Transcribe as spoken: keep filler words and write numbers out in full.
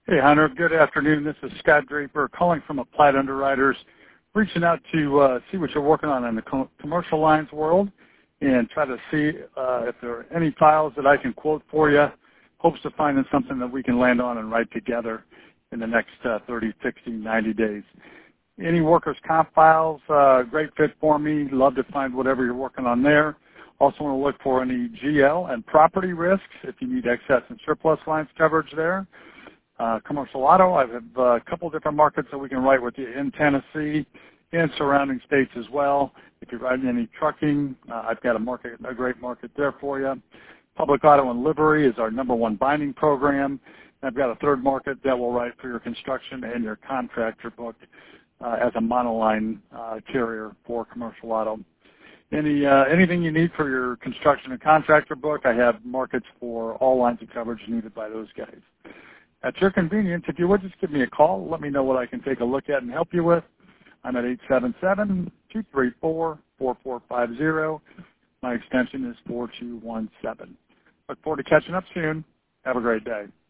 Hey, Hunter. Good afternoon. This is Scott Draper calling from Applied Underwriters, reaching out to uh, see what you're working on in the com- commercial lines world and try to see uh, if there are any files that I can quote for you. Hopes to finding something that we can land on and write together in the next uh, thirty, sixty, ninety days. Any workers' comp files, uh, great fit for me. Love to find whatever you're working on there. Also want to look for any G L and property risks if you need excess and surplus lines coverage there. Uh, commercial auto, I have uh, a couple different markets that we can write with you in Tennessee and surrounding states as well. If you're writing any trucking, uh, I've got a market, a great market there for you. Public auto and livery is our number one binding program. And I've got a third market that will write for your construction and your contractor book uh, as a monoline uh, carrier for commercial auto. Any uh, anything you need for your construction and contractor book, I have markets for all lines of coverage needed by those guys. At your convenience, if you would just give me a call, let me know what I can take a look at and help you with. I'm at eight seven seven, two three four, four four five zero. My extension is four two one seven. Look forward to catching up soon. Have a great day.